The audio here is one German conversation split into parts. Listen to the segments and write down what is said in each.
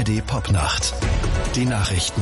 ARD Popnacht. Die Nachrichten.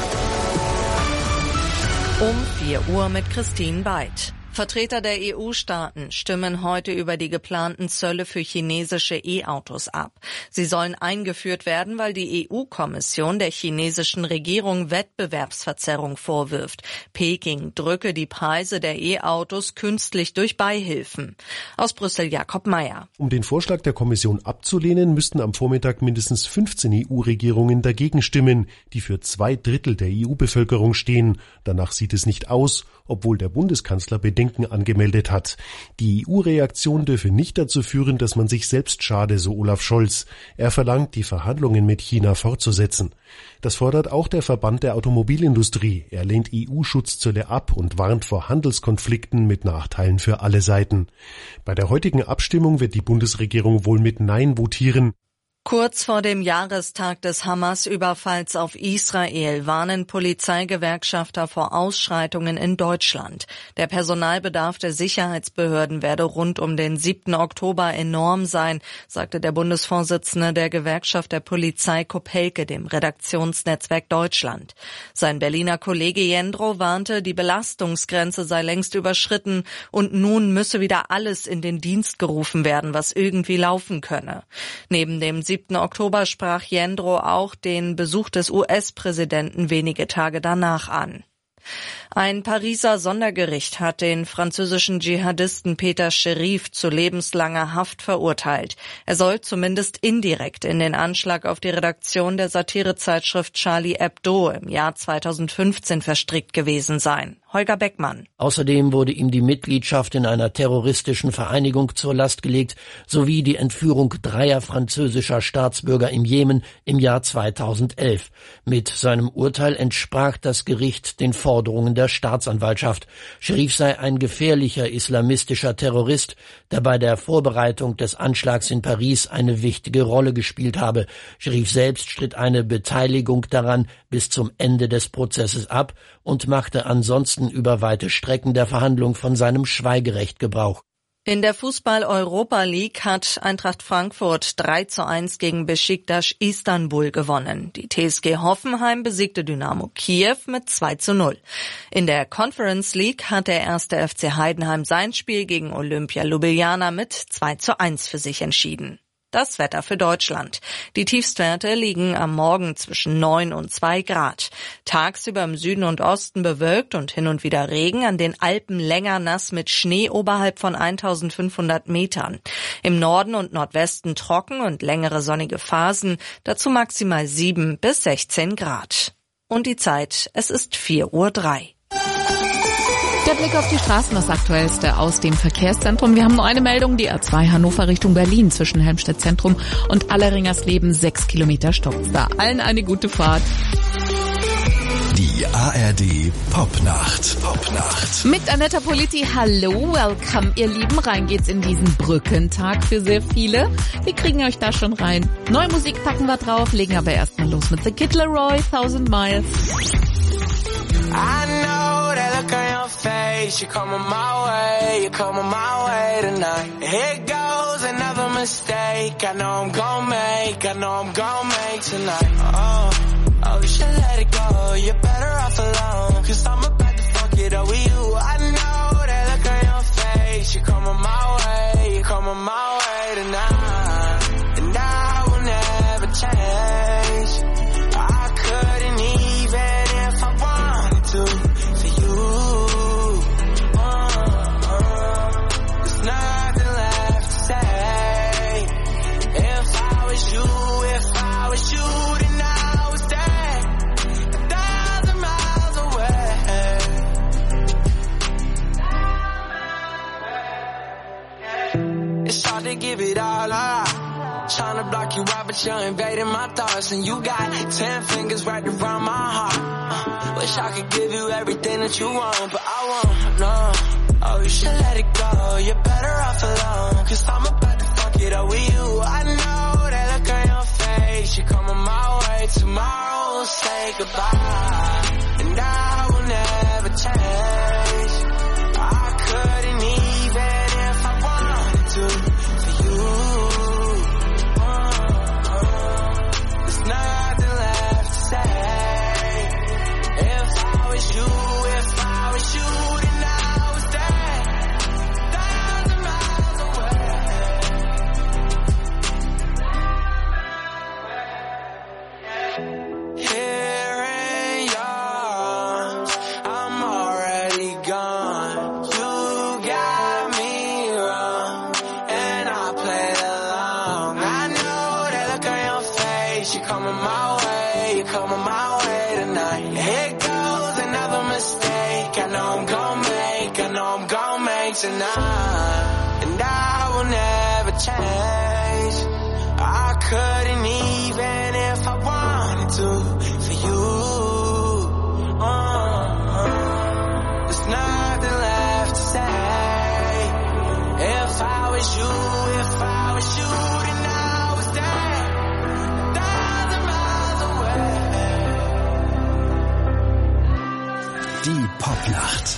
Um 4 Uhr mit Christine Beid. Vertreter der EU-Staaten stimmen heute über die geplanten Zölle für chinesische E-Autos ab. Sie sollen eingeführt werden, weil die EU-Kommission der chinesischen Regierung Wettbewerbsverzerrung vorwirft. Peking drücke die Preise der E-Autos künstlich durch Beihilfen. Aus Brüssel Jakob Mayer. Um den Vorschlag der Kommission abzulehnen, müssten am Vormittag mindestens 15 EU-Regierungen dagegen stimmen, die für 2/3 der EU-Bevölkerung stehen. Danach sieht es nicht aus, obwohl der Bundeskanzler Bedenken angemeldet hat. Die EU-Reaktion dürfe nicht dazu führen, dass man sich selbst schade, so Olaf Scholz. Er verlangt, die Verhandlungen mit China fortzusetzen. Das fordert auch der Verband der Automobilindustrie. Er lehnt EU-Schutzzölle ab und warnt vor Handelskonflikten mit Nachteilen für alle Seiten. Bei der heutigen Abstimmung wird die Bundesregierung wohl mit Nein votieren. Kurz vor dem Jahrestag des Hamas-Überfalls auf Israel warnen Polizeigewerkschafter vor Ausschreitungen in Deutschland. Der Personalbedarf der Sicherheitsbehörden werde rund um den 7. Oktober enorm sein, sagte der Bundesvorsitzende der Gewerkschaft der Polizei Kopelke dem Redaktionsnetzwerk Deutschland. Sein Berliner Kollege Jendro warnte, die Belastungsgrenze sei längst überschritten und nun müsse wieder alles in den Dienst gerufen werden, was irgendwie laufen könne. Neben dem 7. Oktober sprach Jendro auch den Besuch des US-Präsidenten wenige Tage danach an. Ein Pariser Sondergericht hat den französischen Dschihadisten Peter Scherif zu lebenslanger Haft verurteilt. Er soll zumindest indirekt in den Anschlag auf die Redaktion der Satirezeitschrift Charlie Hebdo im Jahr 2015 verstrickt gewesen sein. Holger Beckmann. Außerdem wurde ihm die Mitgliedschaft in einer terroristischen Vereinigung zur Last gelegt, sowie die Entführung 3 französischer Staatsbürger im Jemen im Jahr 2011. Mit seinem Urteil entsprach das Gericht den Forderungen der Staatsanwaltschaft. Scherif sei ein gefährlicher islamistischer Terrorist, der bei der Vorbereitung des Anschlags in Paris eine wichtige Rolle gespielt habe. Scherif selbst stritt eine Beteiligung daran bis zum Ende des Prozesses ab und machte ansonsten über weite Strecken der Verhandlung von seinem Schweigerecht Gebrauch. In der Fußball-Europa League hat Eintracht Frankfurt 3:1 gegen Beşiktaş Istanbul gewonnen. Die TSG Hoffenheim besiegte Dynamo Kiew mit 2:0. In der Conference League hat der 1. FC Heidenheim sein Spiel gegen Olympia Ljubljana mit 2:1 für sich entschieden. Das Wetter für Deutschland. Die Tiefstwerte liegen am Morgen zwischen 9 und 2 Grad. Tagsüber im Süden und Osten bewölkt und hin und wieder Regen, an den Alpen länger nass mit Schnee oberhalb von 1500 Metern. Im Norden und Nordwesten trocken und längere sonnige Phasen, dazu maximal 7 bis 16 Grad. Und die Zeit, es ist 4:03 Uhr. Der Blick auf die Straßen, das Aktuellste aus dem Verkehrszentrum. Wir haben nur eine Meldung, die A2 Hannover Richtung Berlin zwischen Helmstedt Zentrum und Alleringersleben 6 Kilometer stoppt da. Allen eine gute Fahrt. Die ARD Popnacht. Mit Annetta Politi, hallo, welcome, ihr Lieben. Rein geht's in diesen Brückentag für sehr viele. Wir kriegen euch da schon rein. Neue Musik packen wir drauf, legen aber erstmal los mit The Kid Laroi, 1000 Miles. I know that look on your face, you're coming my way tonight. Here goes another mistake, I know I'm gon' make tonight. Oh, you should let it go, you're better off alone, cause I'm about to fuck it up with you. I know that look on your face, you're coming my way tonight. And I will never change, I couldn't even if I wanted to, for you. There's nothing left to say. If I was you, then I was there, 1,000 miles away. It's hard to give it all up, tryna block you out, but you're invading my thoughts. And you got 10 fingers right around my heart. Wish I could give you everything that you want, but I won't, no. Oh, you should let it go, you're better off alone, cause I'm about to fuck it up with you. I know that look on your face, you're coming my way. Tomorrow we'll say goodbye, and I will never change. I couldn't even if I wanted to, for you. There's nothing face, you're coming my way, you're coming my way tonight. Here goes another mistake, I know I'm gon' make, I know I'm gon' make tonight. And I will never change, I couldn't even if I wanted to, for you. There's nothing left to say. If I was you, if I was you, then I was there, 1,000 miles away. Die Popnacht.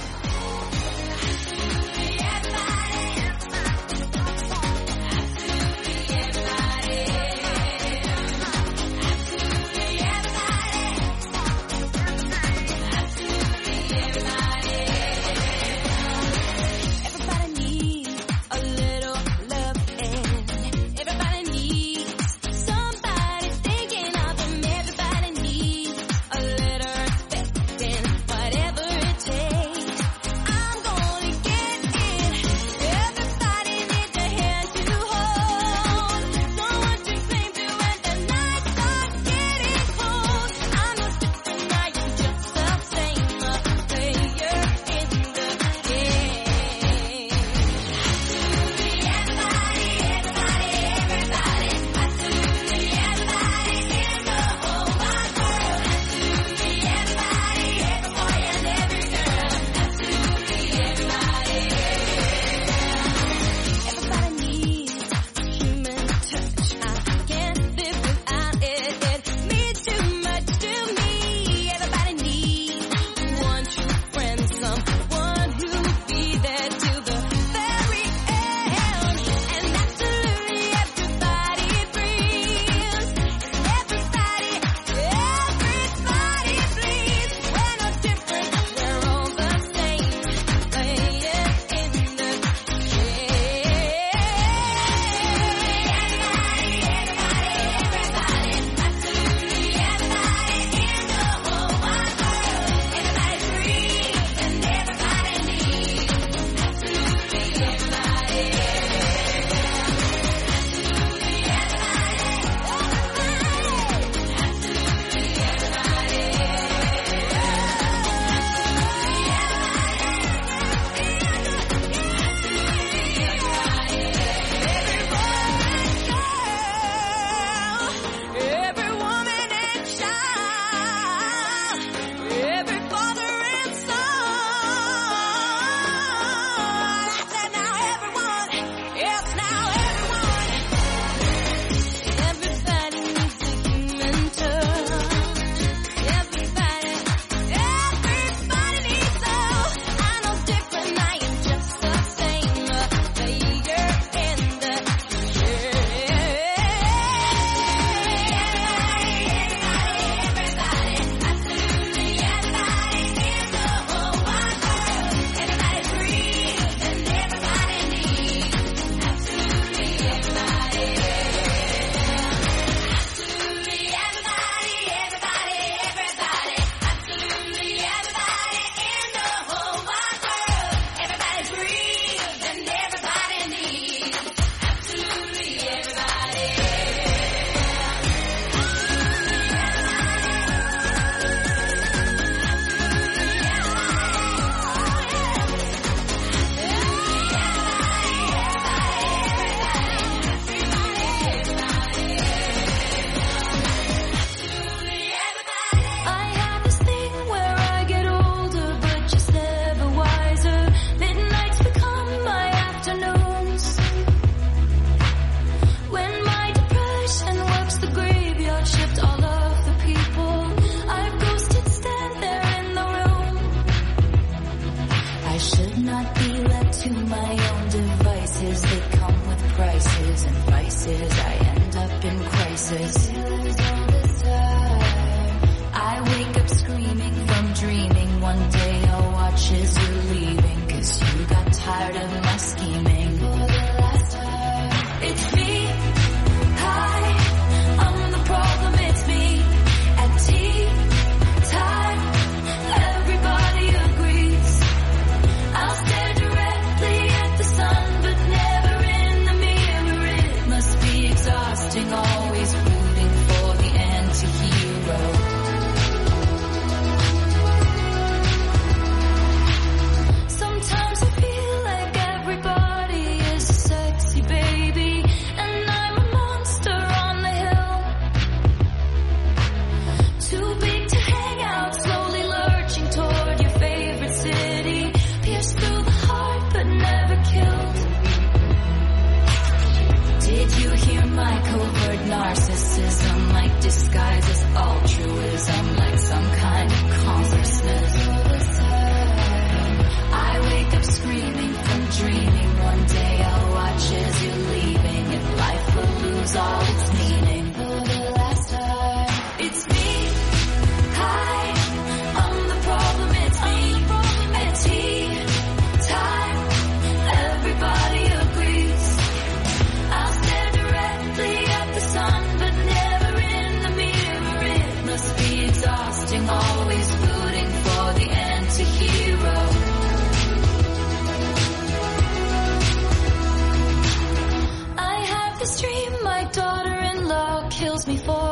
Always rooting for the end.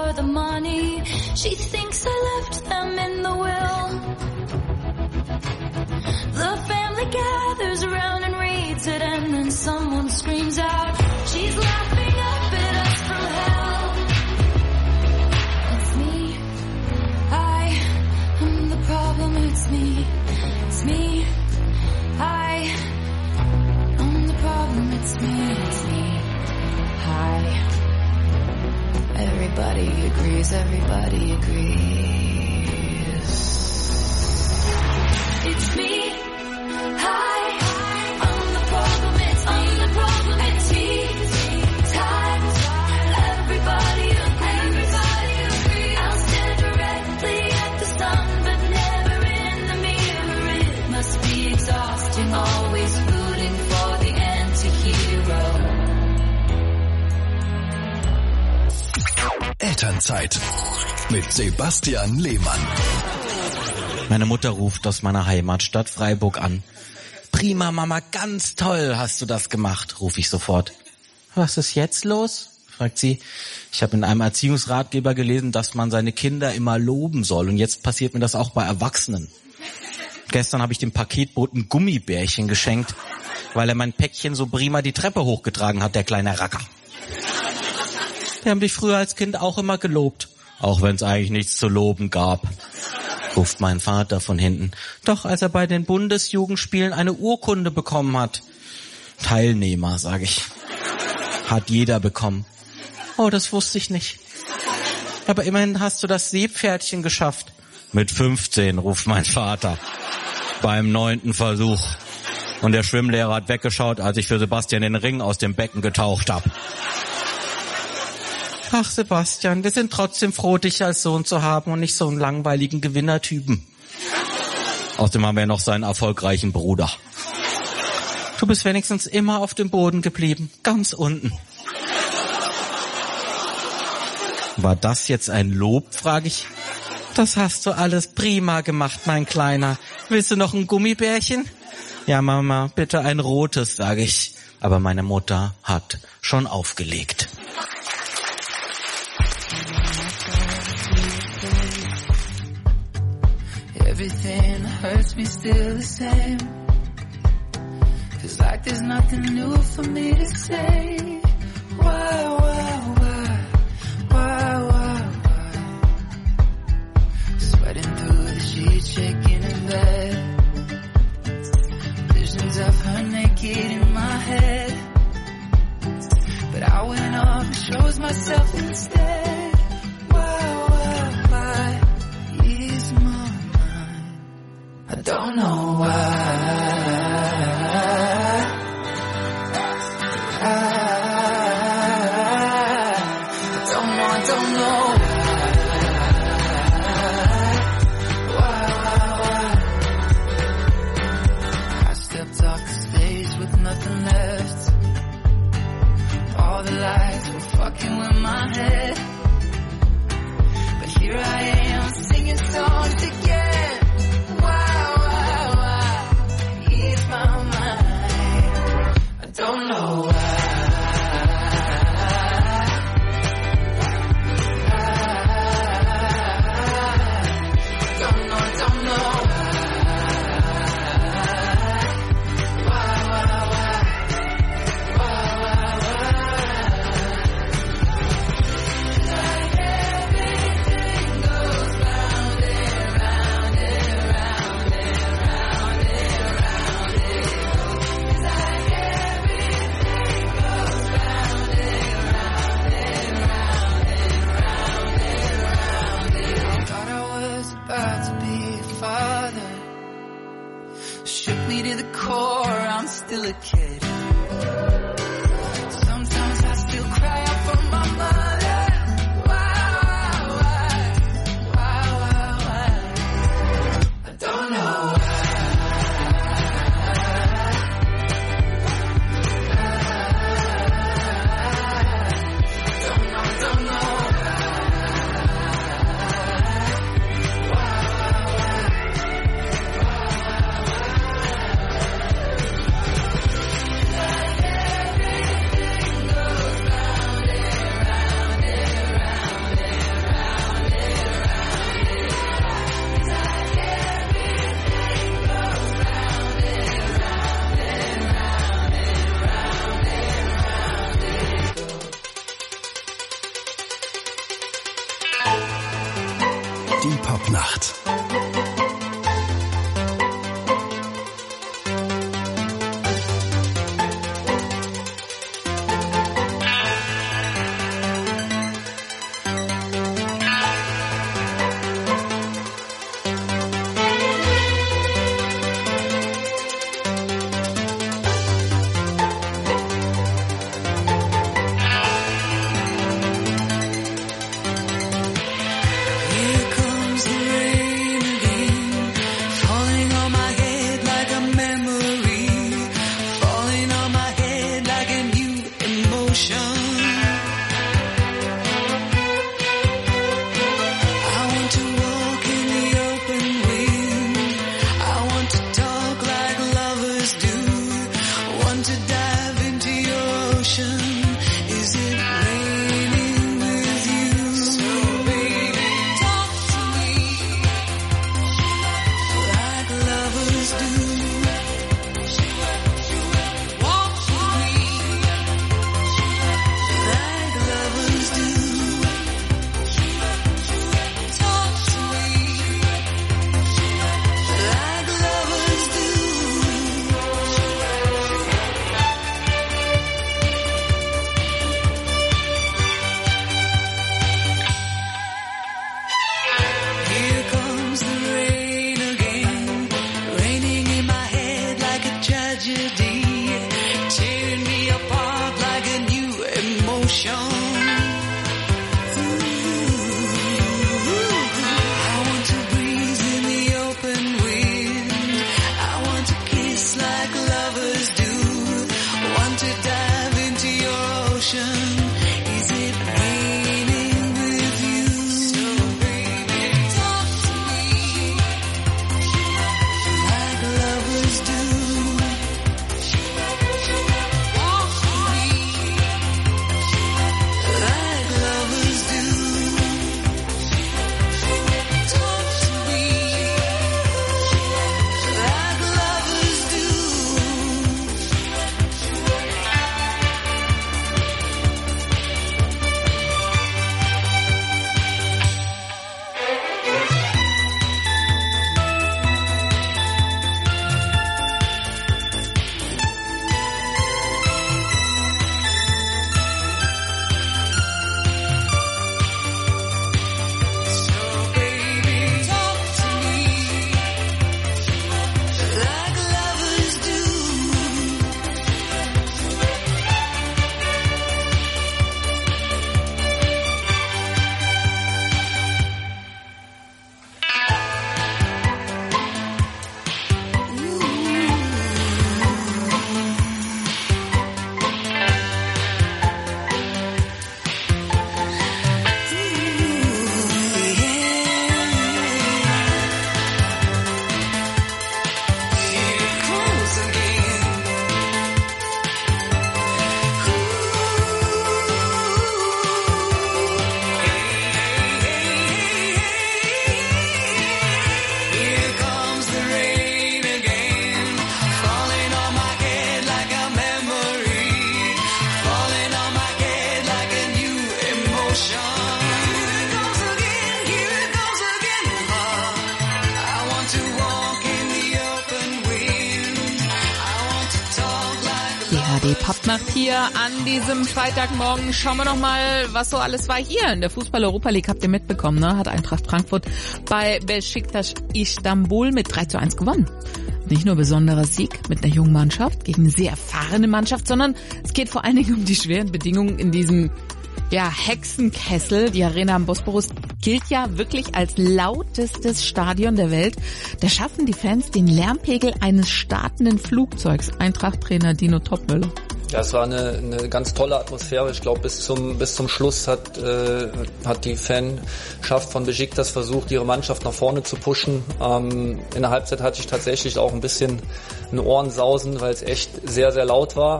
for the money. She thinks I left them in the will. The family gathers around and reads it, and then someone screams out, she's laughing up at us from hell. It's me, I am the problem, it's me, I am the problem, it's me, hi. Everybody agrees, it's me, hi, I'm the problem, it's me, tight, everybody agrees, I'll stare directly at the sun, but never in the mirror, it must be exhausting, always rooting for the anti-hero. Elternzeit mit Sebastian Lehmann. Meine Mutter ruft aus meiner Heimatstadt Freiburg an. Prima, Mama, ganz toll hast du das gemacht, rufe ich sofort. Was ist jetzt los? Fragt sie. Ich habe in einem Erziehungsratgeber gelesen, dass man seine Kinder immer loben soll. Und jetzt passiert mir das auch bei Erwachsenen. Gestern habe ich dem Paketboten Gummibärchen geschenkt, weil er mein Päckchen so prima die Treppe hochgetragen hat, der kleine Racker. Die haben dich früher als Kind auch immer gelobt, auch wenn es eigentlich nichts zu loben gab, ruft mein Vater von hinten. Doch als er bei den Bundesjugendspielen eine Urkunde bekommen hat. Teilnehmer, sage ich. Hat jeder bekommen. Oh, das wusste ich nicht. Aber immerhin hast du das Seepferdchen geschafft. Mit 15, ruft mein Vater. Beim 9. Versuch. Und der Schwimmlehrer hat weggeschaut, als ich für Sebastian den Ring aus dem Becken getaucht habe. Ach Sebastian, wir sind trotzdem froh, dich als Sohn zu haben und nicht so einen langweiligen Gewinnertypen. Außerdem haben wir ja noch seinen erfolgreichen Bruder. Du bist wenigstens immer auf dem Boden geblieben, ganz unten. War das jetzt ein Lob, frage ich. Das hast du alles prima gemacht, mein Kleiner. Willst du noch ein Gummibärchen? Ja, Mama, bitte ein rotes, sage ich. Aber meine Mutter hat schon aufgelegt. Everything hurts me still the same. Feels like there's nothing new for me to say. Why? Sweating through the sheets, shaking in bed. Visions of her naked in my head. But I went off and chose myself instead. Why? Ease my mind. I don't know why. I don't know why. I stepped off the stage with nothing left. All the lights were fucking with my head. But here I am singing songs again. Why? Ease my mind. I don't know why. Still a kid. Sometimes I still cry out for my mother. Why? I don't know why. Don't know. Die Popnacht. Die Popnacht hier an diesem Freitagmorgen. Schauen wir noch mal, was so alles war hier in der Fußball-Europa League. Habt ihr mitbekommen, ne? Hat Eintracht Frankfurt bei Beşiktaş Istanbul mit 3:1 gewonnen. Nicht nur besonderer Sieg mit einer jungen Mannschaft gegen eine sehr erfahrene Mannschaft, sondern es geht vor allen Dingen um die schweren Bedingungen in diesem Hexenkessel. Die Arena am Bosporus gilt ja wirklich als lautestes Stadion der Welt. Da schaffen die Fans den Lärmpegel eines startenden Flugzeugs. Eintracht-Trainer Dino Topmöller. Ja, es war eine ganz tolle Atmosphäre. Ich glaube, bis zum Schluss hat die Fanschaft von Beşiktaş versucht, ihre Mannschaft nach vorne zu pushen. In der Halbzeit hatte ich tatsächlich auch ein bisschen ein Ohrensausen, weil es echt sehr, sehr laut war.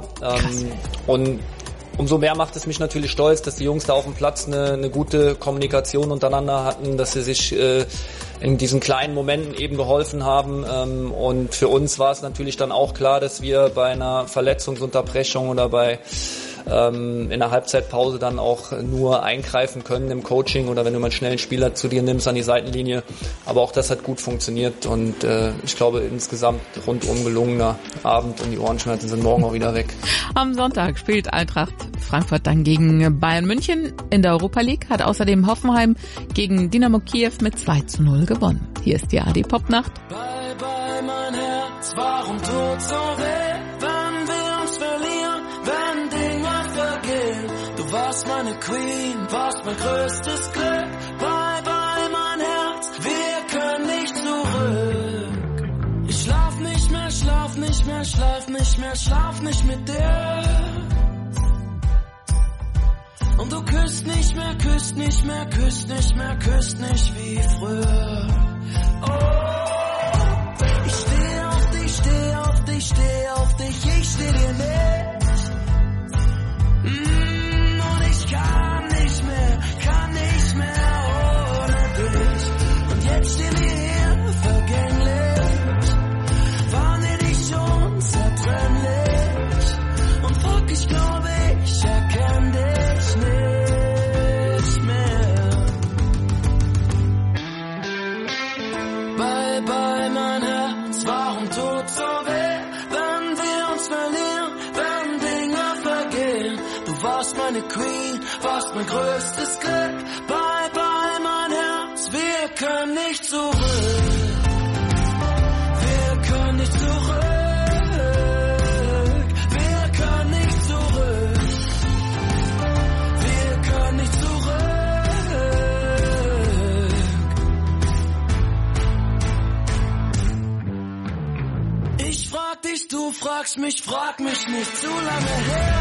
Und umso mehr macht es mich natürlich stolz, dass die Jungs da auf dem Platz eine gute Kommunikation untereinander hatten, dass sie sich in diesen kleinen Momenten eben geholfen haben. Und für uns war es natürlich dann auch klar, dass wir bei einer Verletzungsunterbrechung oder bei in der Halbzeitpause dann auch nur eingreifen können im Coaching oder wenn du mal einen schnellen Spieler zu dir nimmst an die Seitenlinie. Aber auch das hat gut funktioniert und ich glaube insgesamt rundum gelungener Abend und die Ohrenschmerzen sind morgen auch wieder weg. Am Sonntag spielt Eintracht Frankfurt dann gegen Bayern München in der Europa League, hat außerdem Hoffenheim gegen Dynamo Kiew mit 2:0 gewonnen. Hier ist die AD-Pop-Nacht. Bye bye mein Herz, warum tut so weh, wenn wir uns verlieren, wenn Dinge vergehen. Du warst meine Queen, warst mein größtes Glück. Bye bye mein Herz, wir können nicht zurück. Ich schlaf nicht mehr, schlaf nicht mehr, schlaf nicht mehr, schlaf nicht mit dir. Und du küsst nicht mehr, küsst nicht mehr, küsst nicht mehr, küsst nicht wie früher. Oh, ich steh auf dich, steh auf dich, steh auf dich, ich steh dir nicht. Und ich kann nicht mehr ohne dich. Und jetzt stehen wir hier, vergänglich, waren wir nicht schon zertrennlich. Und fuck, ich glaube, ich erkenn dich nicht mehr. Bye bye mein Herz, warum tut so weh, wenn wir uns verlieren, wenn Dinge vergehen. Du warst meine Queen, warst mein größtes Glück. Bye bye mein Herz, wir können nicht zurück. Wir können nicht zurück. Wir können nicht zurück. Wir können nicht zurück. Ich frag dich, du fragst mich, frag mich nicht zu lange her.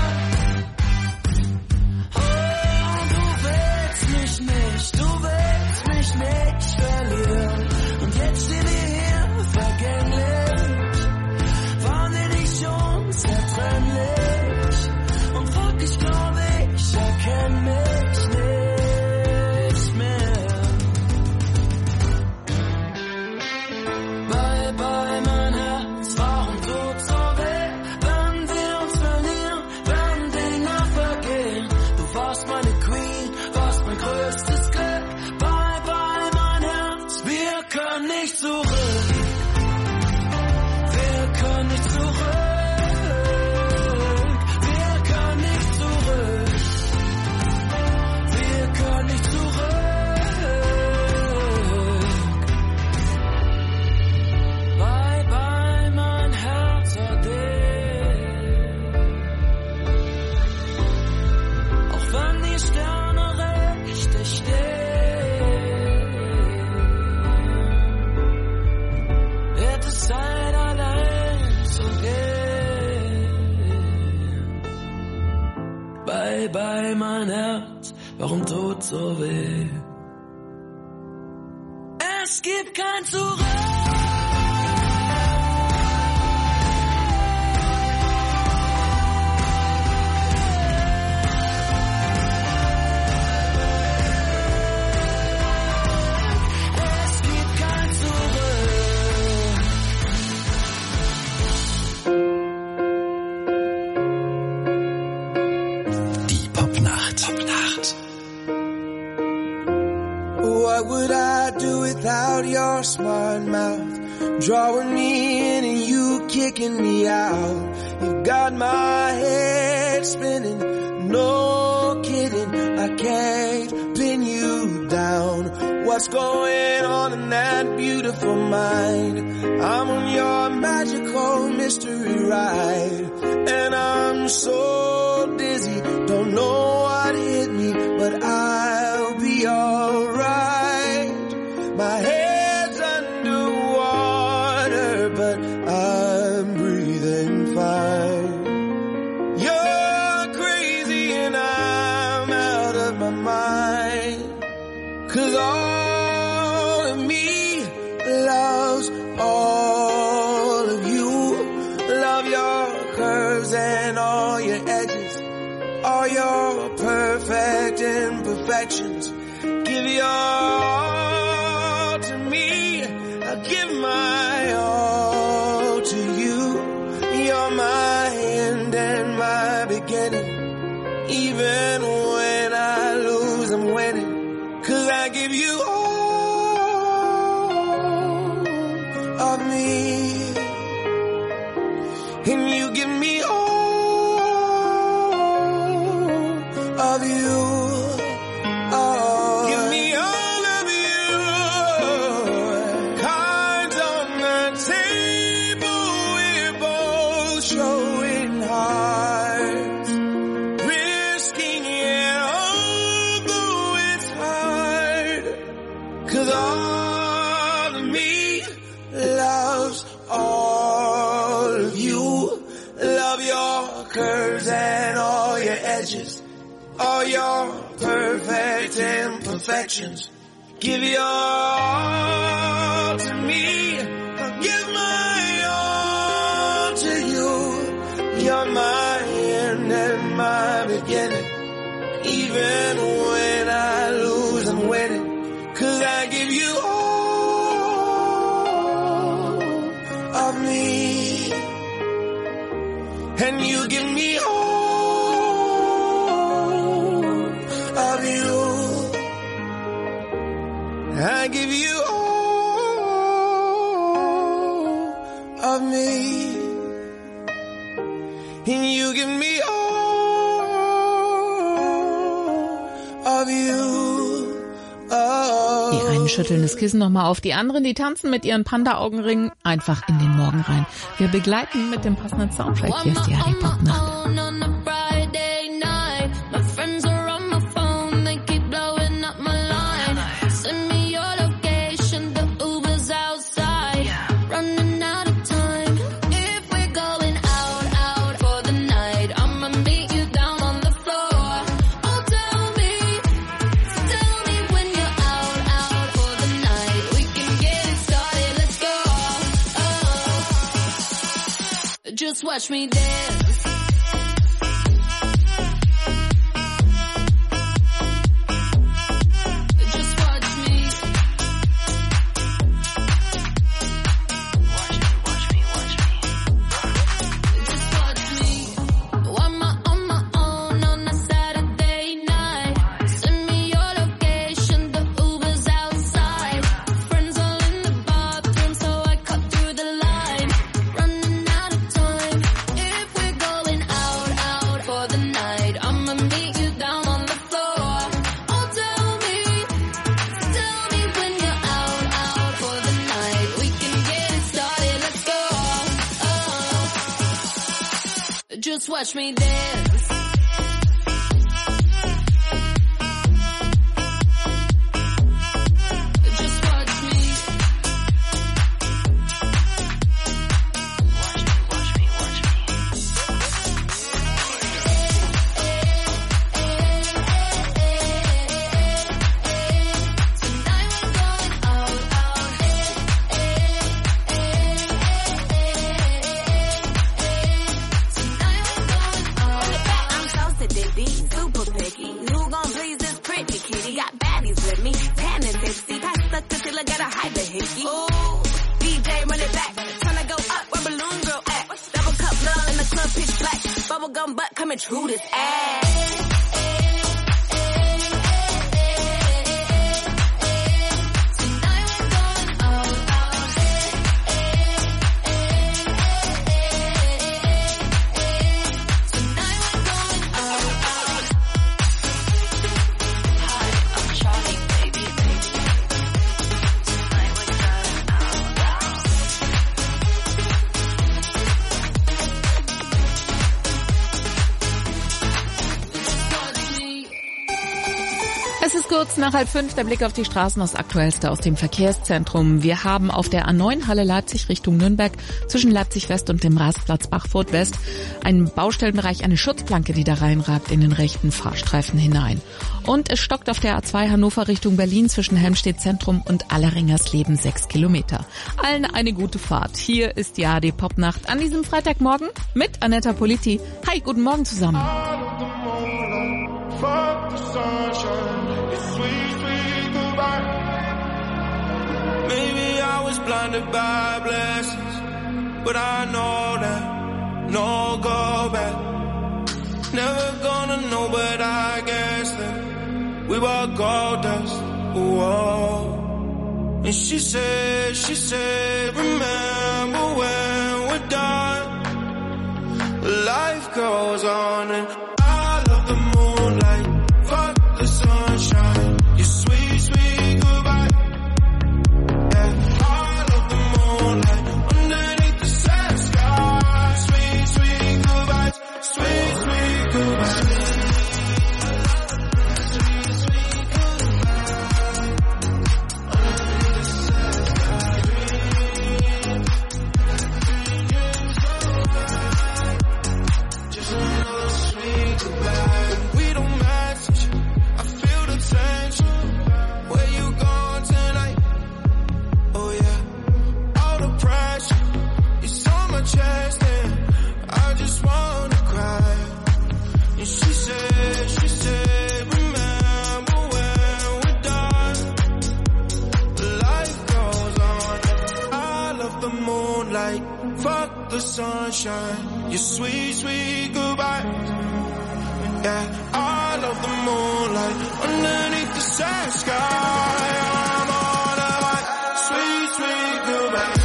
Oh, du willst mich nicht verlieren. Und jetzt stehen wir hier, vergänglich, waren wir nicht schon zertrennlich. Und fuck, ich glaube, ich erkenn mich nicht mehr. Bye bye mein Herz, warum tut so weh, wenn wir uns verlieren, wenn Dinge vergehen. Du warst meine Queen, warst mein größtes Glück. Bye bye mein Herz, wir können nicht zurück. Wir können nicht zurück. Wir können nicht zurück. Wir können nicht zurück. Bye bye mein Herz auch wenn die Sterne richtig stehen, wird es Zeit allein zu gehen. Bye bye mein Herz, warum tut so weh? Es gibt kein Zurück. Es gibt kein Zurück. Die Popnacht. What would I do without your smart mouth? Drawing me in and you kicking me out. You got my head spinning, no kidding. I can't pin you down. What's going on in that beautiful mind? I'm on your magical mystery ride, and I'm so dizzy, don't know what hit me, but I'll be alright. My head's underwater, but I'm breathing fine. You're crazy and I'm out of my mind, 'cause all of me loves all of you. Love your curves and all your edges, all your perfect imperfections. Give your all to me, I'll give my all to you. You're my end and my beginning, give you all of me, and you give me all of you. Give me all of you. Cards on the table, we're both showing hearts, risking it, although it's hard. 'Cause all of me loves all of you. Love your curves and all your edges, all your perfect imperfections. Give your all to me, I'll give my all to you. You're my end and my beginning. Even when I lose, I'm winning. 'Cause I give you all of me, and you give me all of you. I give you all of me, and you give me all of you. Oh. Die einen schütteln das Kissen nochmal auf, die anderen, die tanzen mit ihren Panda-Augenringen einfach in den Morgen rein. Wir begleiten mit dem passenden Soundtrack. Hier ist die ARD Popnacht. Just watch me dance. Just watch me. Watch me. Just watch me. I'm on my own on a Saturday night. Send me your location, the Uber's outside. Friends all in the bathroom, so I cut through the line. Running out of time. If we're going out for the night, I'ma meet you down on the floor. Oh, tell me when you're out for the night. We can get it started, let's go. Oh, just watch me dance. Just watch me. Watch me. Tonight we're going out. I'm so sedity, super picky. Who gon' please this pretty kitty? Got baddies with me, tan and tipsy. Pass the concealer, gotta hide the hickey. Ooh, DJ run it back. Tryna go up where balloon girl at. Double cup love in the club pitch black. Bubblegum butt coming true this ass. Tonight we're going out. Tonight we're going out. Hi, I'm Charlie, baby. Tonight we're going Es ist kurz nach 4:30, der Blick auf die Straßen, das Aktuellste aus dem Verkehrszentrum. Wir haben auf der A9 Halle Leipzig Richtung Nürnberg zwischen Leipzig West und dem Rastplatz Bachfurt West einen Baustellenbereich, eine Schutzplanke, die da reinragt in den rechten Fahrstreifen hinein. Und es stockt auf der A2 Hannover Richtung Berlin zwischen Helmstedt Zentrum und Alleringersleben 6 Kilometer. Allen eine gute Fahrt. Hier ist die ARD Popnacht an diesem Freitagmorgen mit Anetta Politi. Hi, guten Morgen zusammen. Fuck the sunshine, it's sweet goodbye. Maybe I was blinded by blessings, but I know that no go back. Never gonna know, but I guess that we were gold dust. whoa. And she said, remember when we're done, life goes on and I love the moonlight, fuck the sunshine, your sweet, sweet goodbye. Yeah, I love the moonlight underneath the sad sky, sweet, sweet goodbyes, sweet, sweet goodbyes. Fuck the sunshine, your sweet, sweet goodbye. Yeah, I love the moonlight underneath the sad sky. I'm on a high, sweet, sweet goodbye.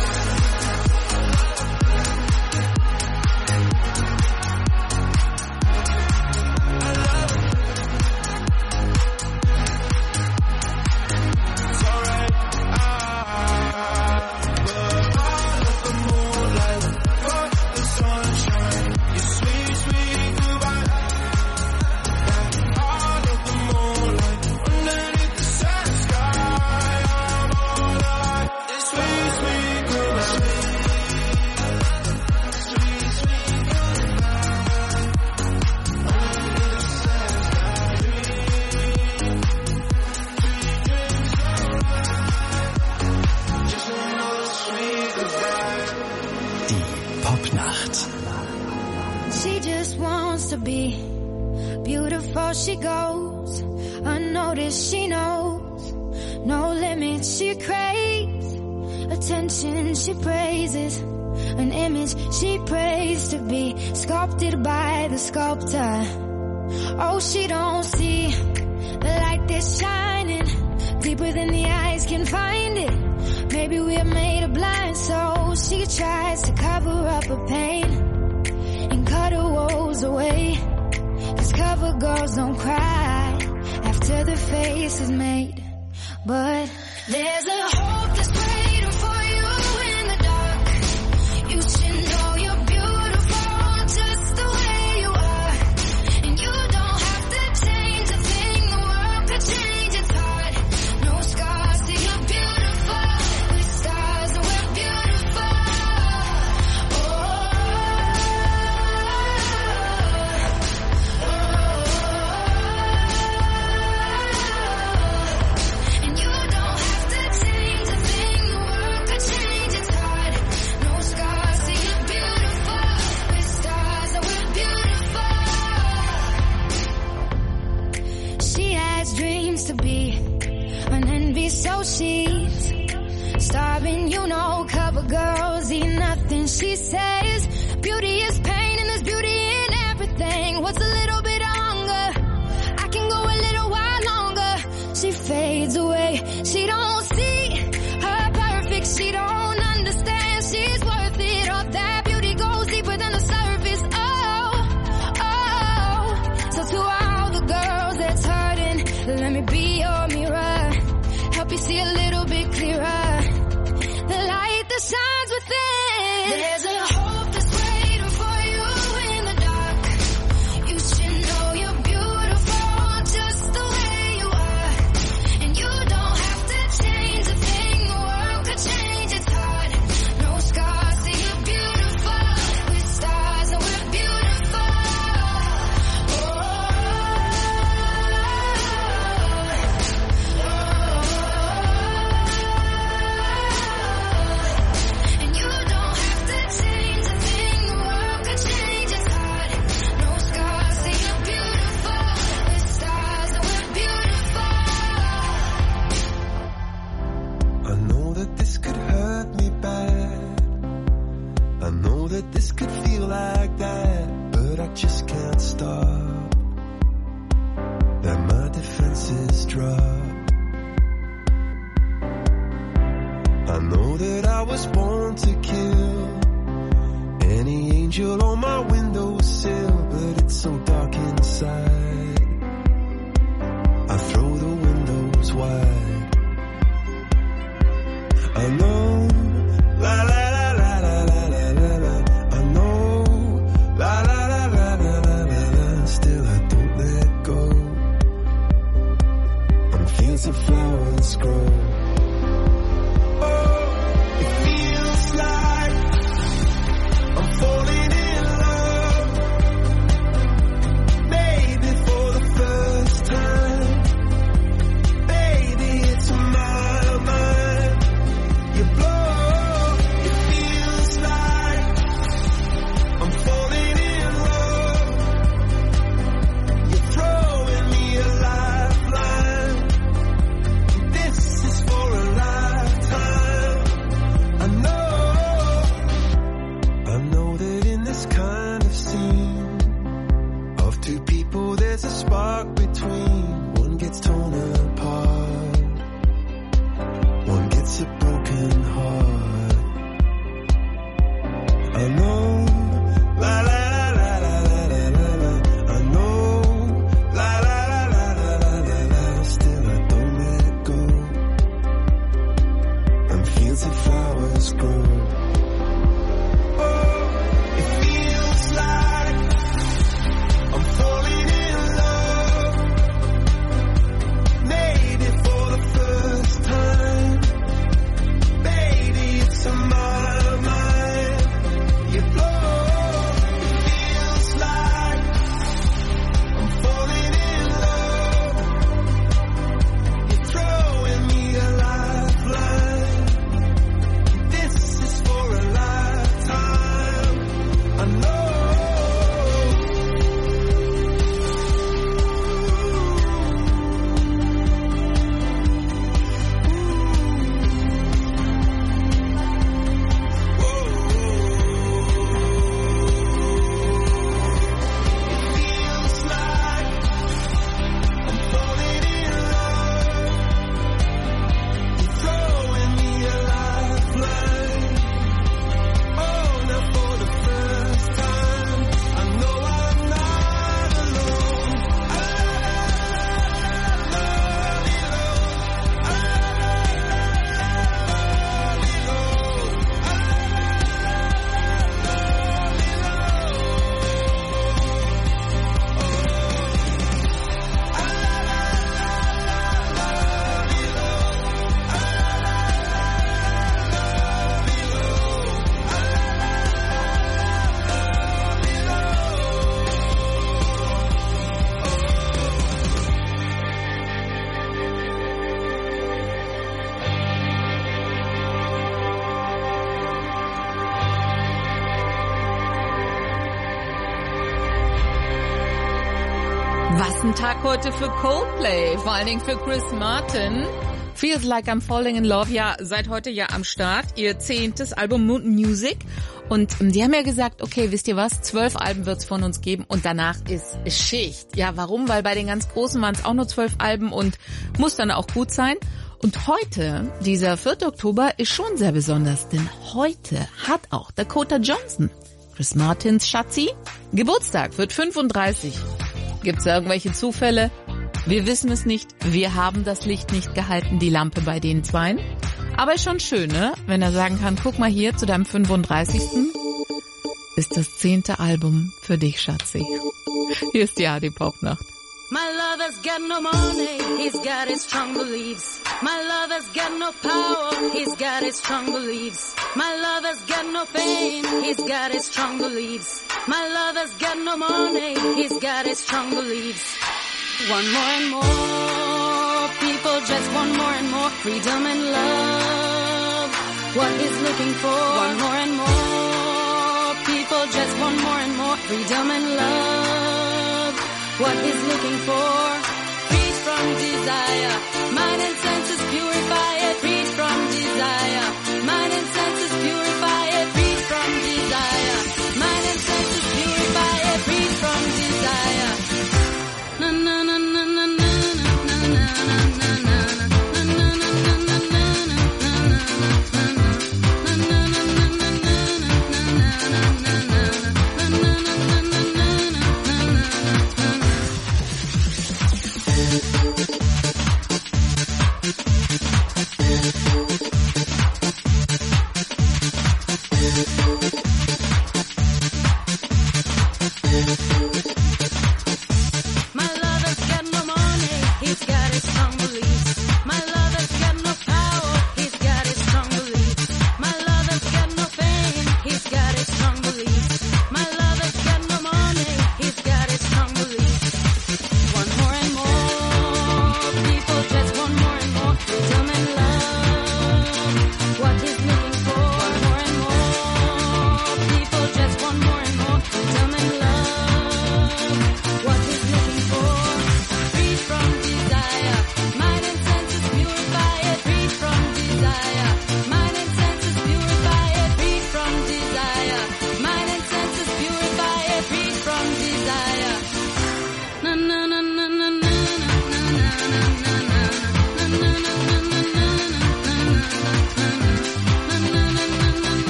She just wants to be beautiful. She goes unnoticed. She knows no limits. She craves attention. She praises an image she prays to be sculpted by the sculptor. Oh, she don't see the light that's shining deeper than the eyes can find it. Maybe we're made of blind, so she tries to cover up her pain and cut her woes away. 'Cause cover girls don't cry after the face is made. But there's a hope that's waiting for you in the dark. You should know you're beautiful just the way you are. And you don't have to change a thing, the world could change its heart. No scars, so you're beautiful. With stars and we're beautiful. And you don't have to change a thing, the world could change its heart. No scars, so you're beautiful. With stars and we're beautiful. She has dreams to be an envy, so she's starving, you know. Cover girls eat nothing. She says beauty is pain and there's beauty in everything. What's a little bit of hunger? I can go a little while longer. She fades away. She don't see her perfect. She don't understand she's worth it. All that beauty goes deeper than the surface. Oh, oh. So to all the girls that's hurting, let me be your mirror. Help you see a little bit clearer. The light that shines within. There's a hope that's waiting for you in the dark. You should know you're beautiful just the way you are. And you don't have to change a thing, the world could change its heart. No scars, so you're beautiful. With stars and we're beautiful. And you don't have to change a thing, the world could change its heart. No scars, so you're beautiful. With stars and we're beautiful. I know that this could hurt me bad. I know that this could feel like that, but I just can't stop. That my defenses drop. know that I was born to kill any angel on my windowsill, but it's so dark inside. I throw the windows wide. Alone, la la la la la la la la la. I know, la la la la la la la la. Still I don't let go. On fields of flowers grow. Was ein Tag heute für Coldplay, vor allen Dingen für Chris Martin. Feels Like I'm Falling in Love, ja, seit heute ja am Start, ihr 10. Album Mood Music. Und die haben ja gesagt, okay, wisst ihr was, 12 Alben wird's von uns geben und danach ist Schicht. Ja, warum? Weil bei den ganz Großen waren es auch nur 12 Alben und muss dann auch gut sein. Und heute, dieser 4. Oktober, ist schon sehr besonders, denn heute hat auch Dakota Johnson, Chris Martins Schatzi, Geburtstag, wird 35. Gibt's da irgendwelche Zufälle? Wir wissen es nicht. Wir haben das Licht nicht gehalten, die Lampe bei den Zweien. Aber ist schon schön, ne? Wenn er sagen kann, guck mal hier, zu deinem 35. ist das 10. Album für dich, Schatzi. Hier ist die AD-Pop-Nacht. My lover's got no money, he's got his strong beliefs. My lover's got no power, he's got his strong beliefs. My lover's got no fame, he's got his strong beliefs. My lover's got no money, he's got his strong beliefs. Want more and more, people just want more and more freedom and love. What he's looking for, want more and more, people just want more and more freedom and love. What he's looking for, free from desire, mind and senses purify it, free from desire, mind and senses purify it, free from desire, mind and senses purify it, free from desire. Na na na na na na na na na na na na na na na na na na na.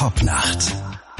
Popnacht.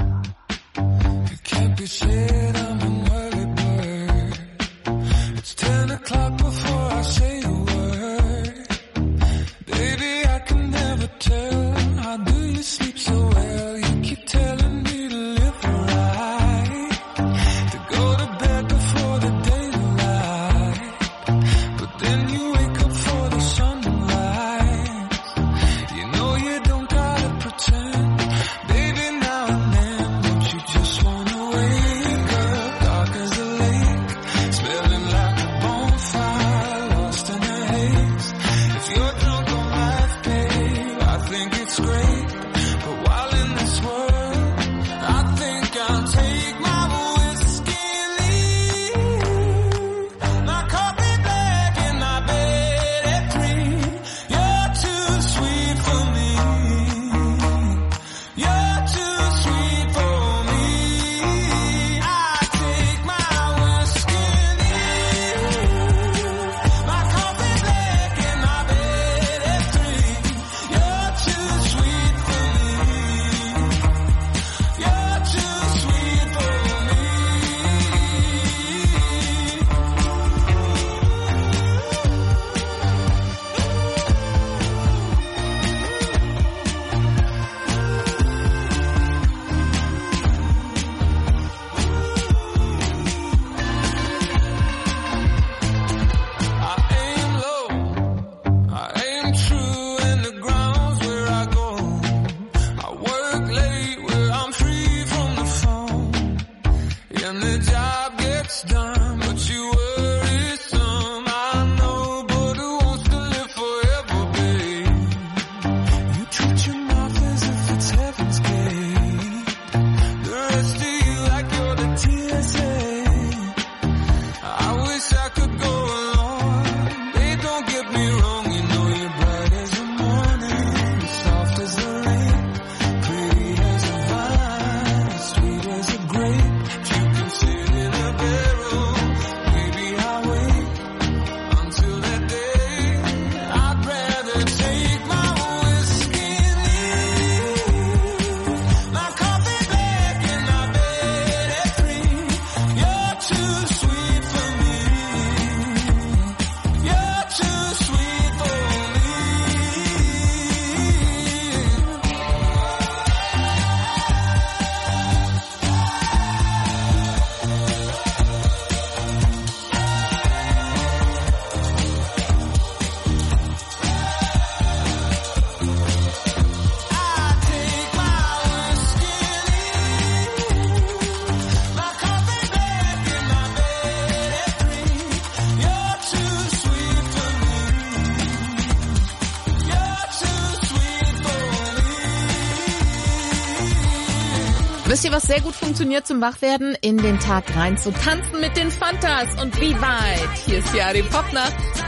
Wisst ihr, was sehr gut funktioniert zum Wachwerden? In den Tag rein zu tanzen mit den Fantas. Und wie weit? Hier ist ja die Popnacht.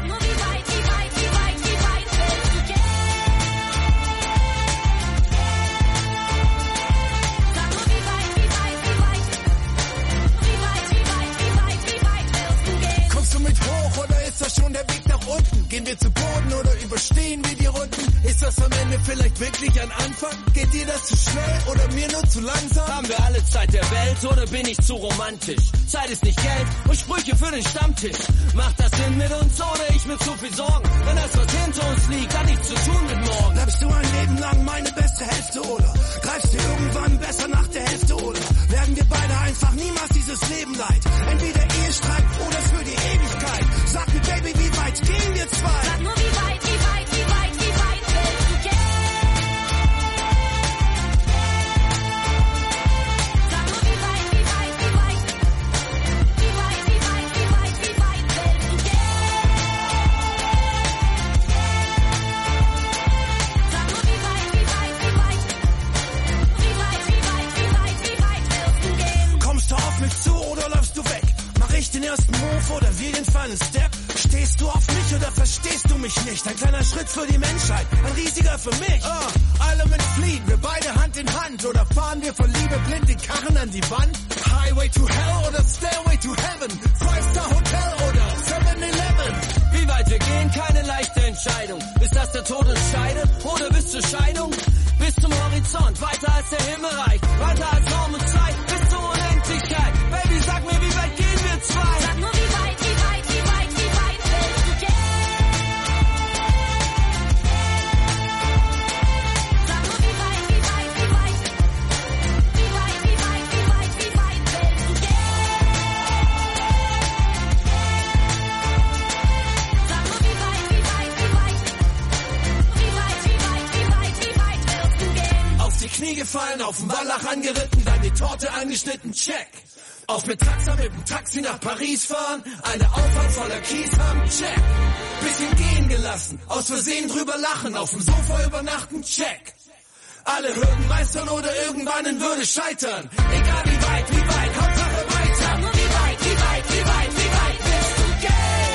Kommst du mit hoch oder ist das schon der Weg nach unten? Gehen wir zu Boden oder überstehen wir die Runden? Ist das am Ende vielleicht wirklich ein Anfang? Geht dir das zu schnell oder mir nur zu langsam? Haben wir alle Zeit der Welt oder bin ich zu romantisch? Zeit ist nicht Geld und Sprüche für den Stammtisch. Macht das Sinn mit uns oder ich mit zu viel Sorgen? Wenn das, was hinter uns liegt, hat nichts zu tun mit morgen. Bleibst du ein Leben lang meine beste Hälfte oder greifst du irgendwann besser nach der Hälfte oder werden wir beide einfach niemals dieses Leben leid? Entweder Ehestreit oder für die Ewigkeit. Sag mir, Baby, wie weit gehen wir zwei? Sag nur, wie weit, wie weit, wie weit, wie weit willst du gehen? Sag nur, wie weit, wie weit, wie weit, wie weit, wie weit, wie weit, wie weit willst du gehen? Sag nur, wie weit, wie weit, wie weit, wie weit, wie weit, wie weit, wie weit willst du gehen? Kommst du auf mich zu oder läufst du weg? Mach ich den ersten Move oder wir den Final Step? Stehst du auf mich oder verstehst du mich nicht? Ein kleiner Schritt für die Menschheit, ein riesiger für mich. Alle mit fliehen, wir beide Hand in Hand. Oder fahren wir vor Liebe blind den Karren an die Wand? Highway to Hell oder Stairway to Heaven? Five-Star Hotel oder 7-Eleven? Wie weit wir gehen, keine leichte Entscheidung. Ist das der Tod uns scheidet oder bis zur Scheidung? Bis zum Horizont, weiter als der Himmel. gefallen, auf dem Wallach angeritten, dann die Torte angeschnitten, check. Auf mit Taxa mit dem Taxi nach Paris fahren, eine Auffahrt voller Kies haben, check. Bisschen gehen gelassen, aus Versehen drüber lachen, auf dem Sofa übernachten, check. Alle Hürden meistern oder irgendwann in Würde scheitern. Egal wie weit, Hauptsache weiter. Wie weit willst du gehen?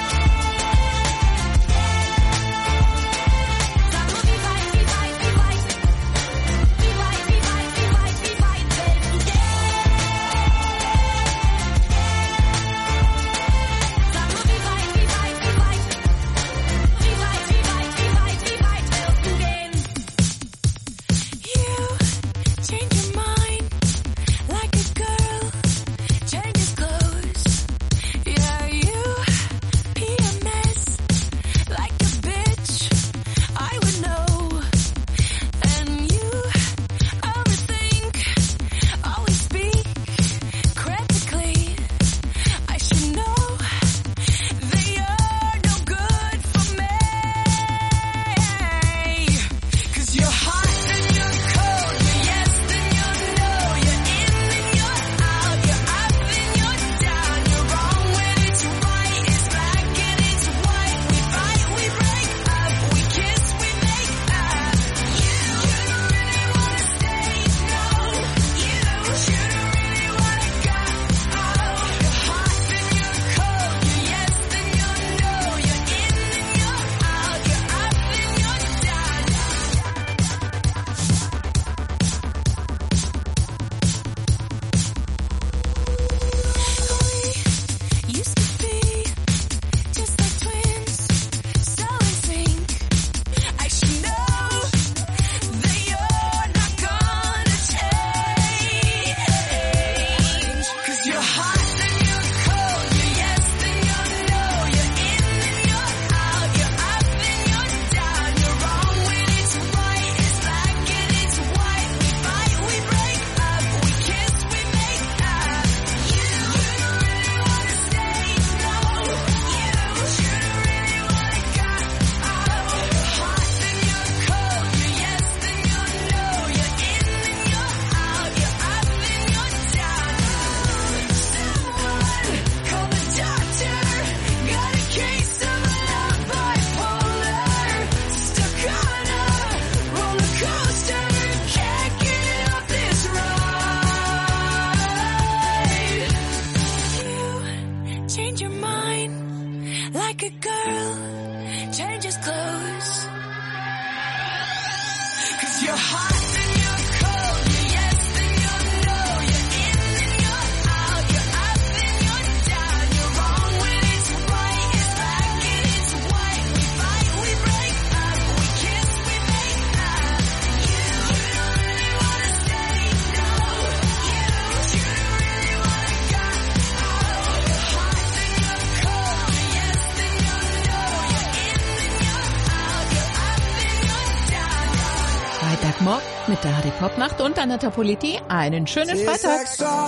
Mit der HD-Pop-Nacht und Anetta Politi einen schönen Freitag.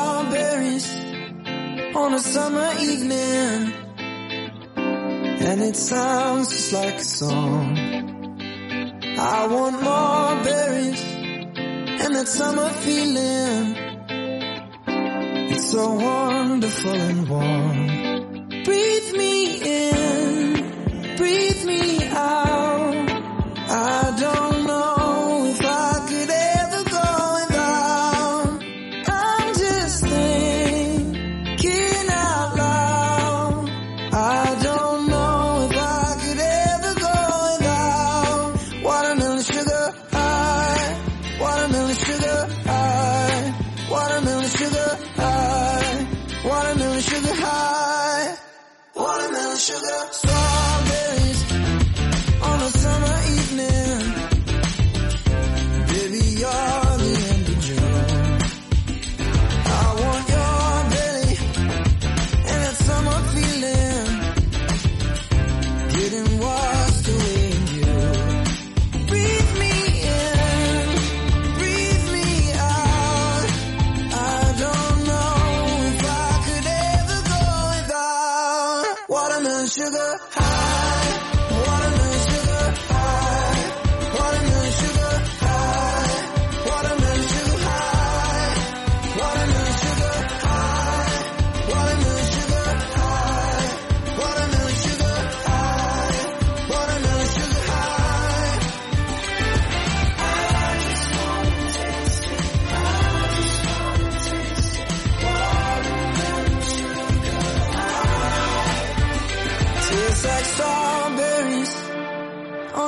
On a summer evening, and it sounds just like a song. I want more berries and that summer feeling. It's so wonderful and warm. Breathe me in, breathe me out. I don't know if I could ever go without. I'm just thinking out loud. I don't know if I could ever go without watermelon sugar high, watermelon sugar high, watermelon sugar high, watermelon sugar high, watermelon sugar. Strawberries on a summer evening. Baby, you're the end of June. I want your belly and that summer feeling, getting washed away in you. Breathe me in, breathe me out. I don't know if I could ever go without watermelon sugar high, watermelon sugar high, watermelon sugar high, watermelon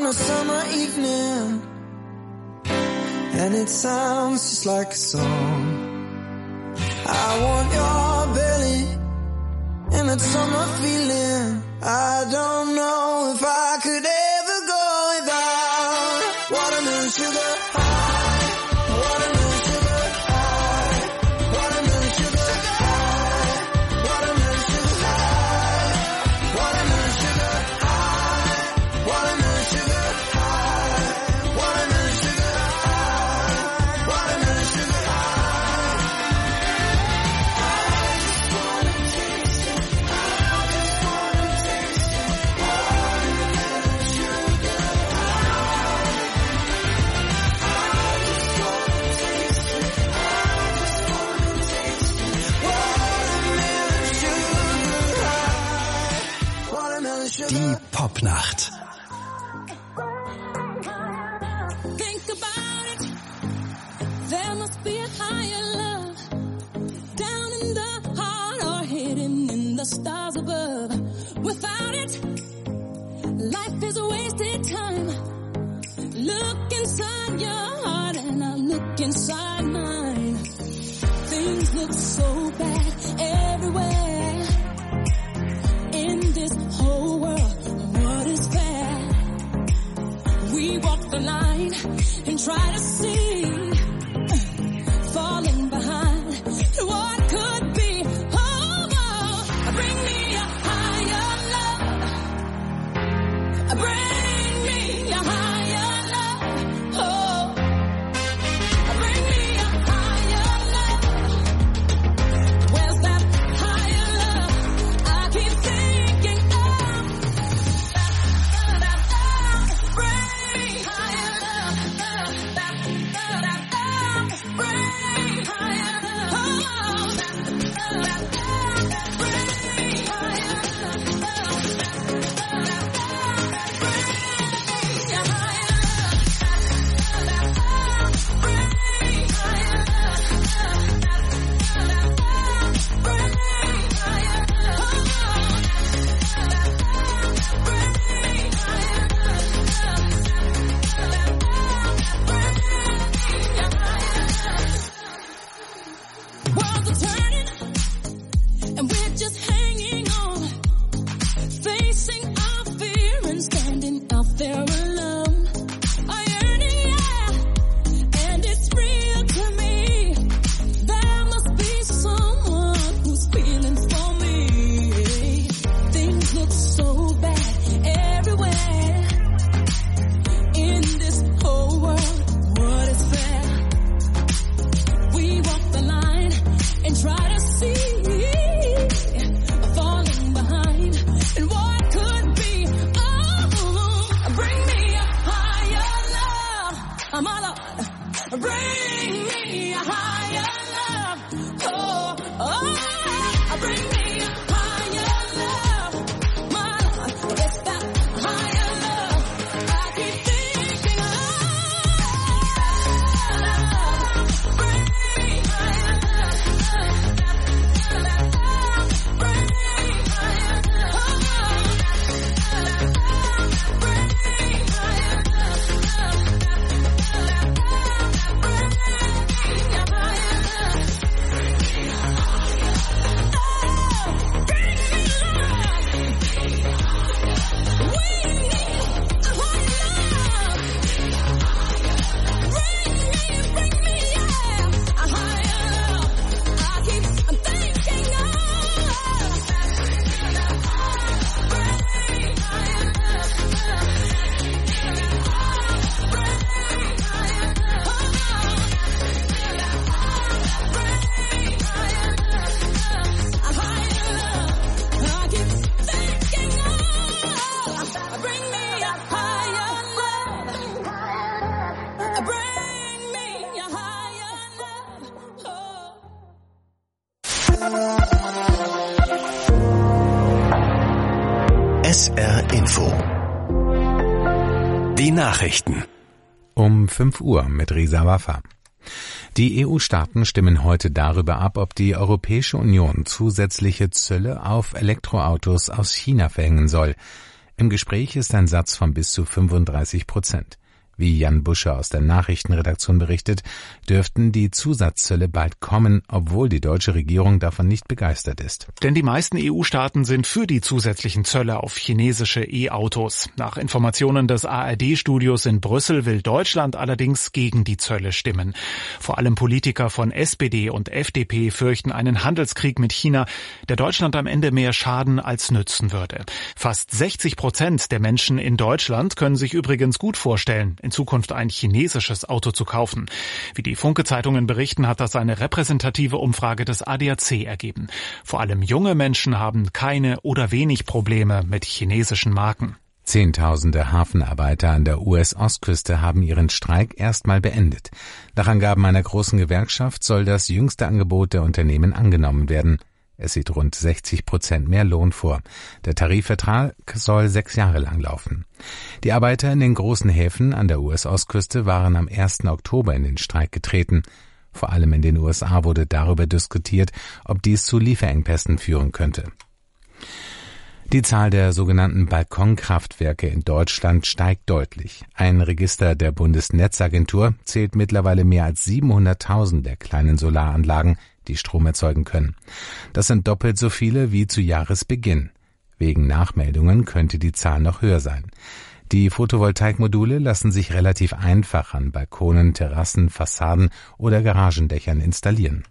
on a summer evening, and it sounds just like a song. I want your belly and that summer feeling. I don't know if I could ever go without watermelon sugar high, watermelon sugar high, watermelon sugar high, watermelon sugar high, watermelon sugar high, watermelon sugar high, watermelon sugar high, watermelon sugar high. Die Popnacht. Think about it. There must be a higher love down in the heart or hidden in the stars above. Without it, life is a wasted time. Look inside your heart and I look inside mine. Things look so bad everywhere in this whole world. What is fair? We walk the line and try to see, falling behind what could be. Oh, oh, bring me a higher love. Bring me a higher love. Oh, bring me a higher love. Where's that higher love I keep thinking of? Bring me higher love. Bring me higher love. Bring me higher love. Worlds are turning, and we're just hanging on, facing our fear and standing out there alone. A yearning, yeah, and it's real to me. There must be someone who's feeling for me. Things look so bad everywhere in this whole world. What is fair? We walk the line and try to see, falling behind and what could be. Oh, bring me a higher love, my Lord. Bring me a higher love. Oh, oh, bring me a higher love, my Lord. It's that higher love I keep thinking of. Bring me higher SR Info. Die Nachrichten. Um 5 Uhr mit Risa Waffa. Die EU-Staaten stimmen heute darüber ab, ob die Europäische Union zusätzliche Zölle auf Elektroautos aus China verhängen soll. Im Gespräch ist ein Satz von bis zu 35%. Wie Jan Busche aus der Nachrichtenredaktion berichtet, dürften die Zusatzzölle bald kommen, obwohl die deutsche Regierung davon nicht begeistert ist. Denn die meisten EU-Staaten sind für die zusätzlichen Zölle auf chinesische E-Autos. Nach Informationen des ARD-Studios in Brüssel will Deutschland allerdings gegen die Zölle stimmen. Vor allem Politiker von SPD und FDP fürchten einen Handelskrieg mit China, der Deutschland am Ende mehr schaden als nützen würde. Fast 60% der Menschen in Deutschland können sich übrigens gut vorstellen, in Zukunft ein chinesisches Auto zu kaufen. Wie die Funke-Zeitungen berichten, hat das eine repräsentative Umfrage des ADAC ergeben. Vor allem junge Menschen haben keine oder wenig Probleme mit chinesischen Marken. Zehntausende Hafenarbeiter an der US-Ostküste haben ihren Streik erstmal beendet. Nach Angaben einer großen Gewerkschaft soll das jüngste Angebot der Unternehmen angenommen werden. Es sieht rund 60% mehr Lohn vor. Der Tarifvertrag soll 6 Jahre lang laufen. Die Arbeiter in den großen Häfen an der US-Ostküste waren am 1. Oktober in den Streik getreten. Vor allem in den USA wurde darüber diskutiert, ob dies zu Lieferengpässen führen könnte. Die Zahl der sogenannten Balkonkraftwerke in Deutschland steigt deutlich. Ein Register der Bundesnetzagentur zählt mittlerweile mehr als 700.000 der kleinen Solaranlagen, die Strom erzeugen können. Das sind doppelt so viele wie zu Jahresbeginn. Wegen Nachmeldungen könnte die Zahl noch höher sein. Die Photovoltaikmodule lassen sich relativ einfach an Balkonen, Terrassen, Fassaden oder Garagendächern installieren.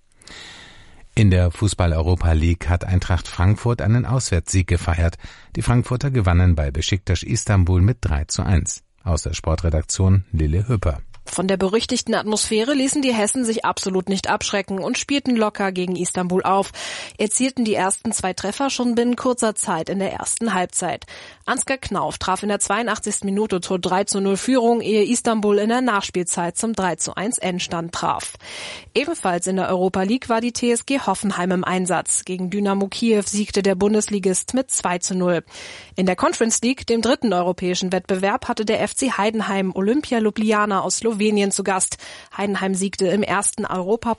In der Fußball-Europa League hat Eintracht Frankfurt einen Auswärtssieg gefeiert. Die Frankfurter gewannen bei Beşiktaş Istanbul mit 3:1. Aus der Sportredaktion Lille Hüpper. Von der berüchtigten Atmosphäre ließen die Hessen sich absolut nicht abschrecken und spielten locker gegen Istanbul auf. Erzielten die ersten 2 Treffer schon binnen kurzer Zeit in der ersten Halbzeit. Ansgar Knauf traf in der 82. Minute zur 3:0 Führung, ehe Istanbul in der Nachspielzeit zum 3:1 Endstand traf. Ebenfalls in der Europa League war die TSG Hoffenheim im Einsatz. Gegen Dynamo Kiew siegte der Bundesligist mit 2:0. In der Conference League, dem 3. europäischen Wettbewerb, hatte der FC Heidenheim Olympia Ljubljana aus Slowenien zu Gast. Heidenheim siegte im ersten